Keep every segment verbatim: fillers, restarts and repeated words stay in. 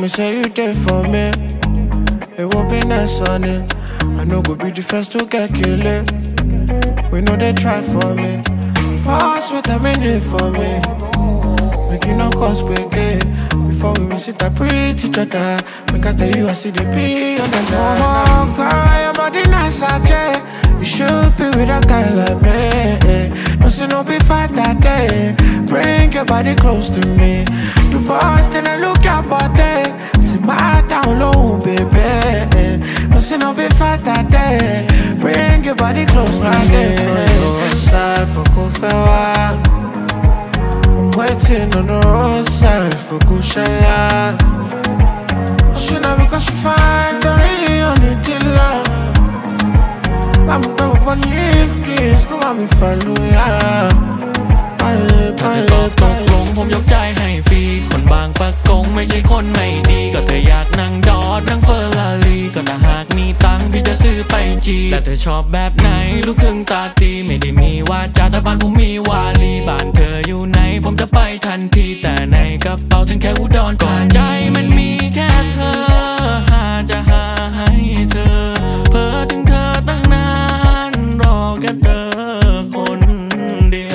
me say you there for me. It will be nice on it. I know go be the first to get killed. We know they try for me. Pass what I mean for me. Make you no cause break it. Before we miss it, I preach each other. Make I tell you I see the P on the line. Oh, girl, your body nice, I check. You should be with a guy like me. No see no be fight that day. Bring your body close to me. Do boss, then I look your body. See my down low, baby. No see no be fight that day. Bring your body close to me. Side, poco fell. I'm waiting on the roadside for Kushaya. She know because she find the real need to love. I'm going to leave kiss, go on me follow ya. ถ้าเธอตอบตกลงผมยกใจให้ฟรีคนบางปะกงไม่ใช่คนไม่ดีก็เธออยากนั่งดอดนั่งเฟอร์รารี่ก็ถ้าหากมีตังค์พี่จะซื้อไปจีแต่เธอชอบแบบไหนลูกครึ่งตาตีไม่ได้มีวาจาแต่บ้านผมมีวาลีบ้านเธออยู่ไหนผมจะไปทันทีแต่ในกระเป๋าถึงแค่อุดรก่อนใจมันมีแค่เธอหาจะหาให้เธอเพ้อถึงเธอตั้งนานรอแค่เธอคนเดียว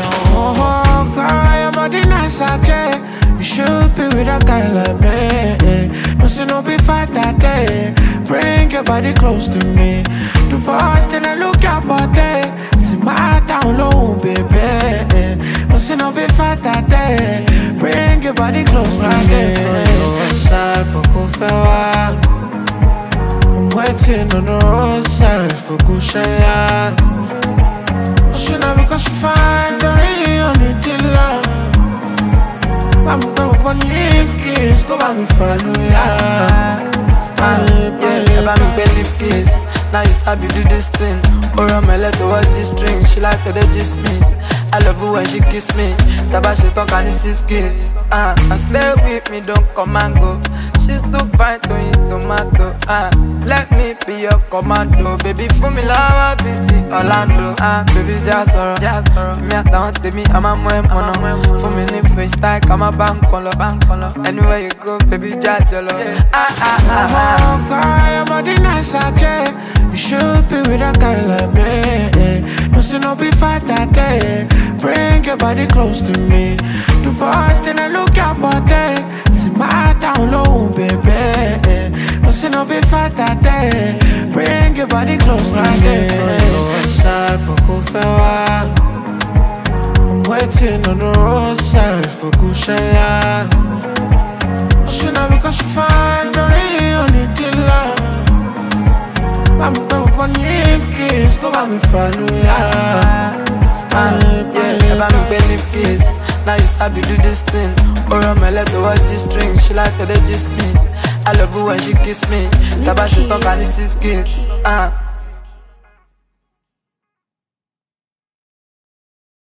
You should be with a guy like me. No see no be fight that day. Bring your body close to me. Do boss, then I look your body. See my down low, baby. No see no be fight that day. Bring your body close to me. Side, poco fell. I'm waiting on the roadside for Kushaya. She know because she find the real need to love. I'm going to leave kiss, go on me follow ya. Yeah, about me believe kiss. Now you sabi do this thing. Or I'm a let her watch this string. She like to digest me. I love her when she kiss me. Taba she talk and see skits. Ah, and stay with me, don't come and go. She's too fine to eat tomato. Ah, let me be your commando. Baby, for me love, beauty Orlando. Ah, baby, just sorrow, just sorrow. Me at down to me, I'm a moe mono. For me, need freestyle, I'm a bank color, bank color. Anywhere you go, baby, just jolo. Ah, ah, ah, ah. Oh, girl, your body nice, I check. You should be with a guy like me. No see no be fight that day. Bring your body close to me. Do boss, then I look your body. See my down low, baby. No see no be fight that day. Bring your body close to me. Side, poco fell. I'm waiting on the roadside for Kushaya. She know because she find the real need to love. I'm going to leave kiss, go on me follow ya. Yeah, about me believe kiss. Now you sabi do this thing. Or I'm a let her watch this string. She like to digest me. I love her when she kiss me. Taba she talk and see skits. Ah.